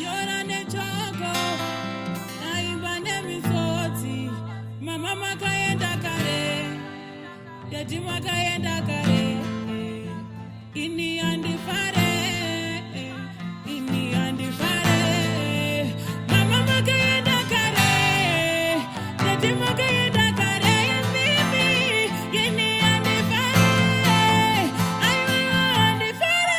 ndanyora nechoko naimba nemisodzi. Mama makaenda kare, dadi makaenda kare, ini andifare, ini andifare. Mama makaenda kare, dadi makaenda kare, ini andifare, ayo andifare.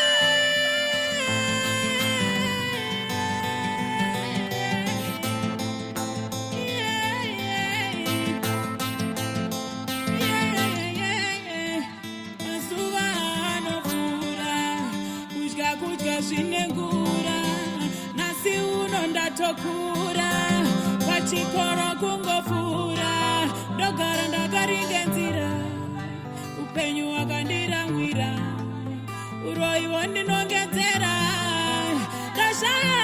Shinengura nasi uno ndatokura pachikoro kungofura ndogara ndakaringenzira upenyu wakandiramwira uroiwo ndinongedzera ndashaya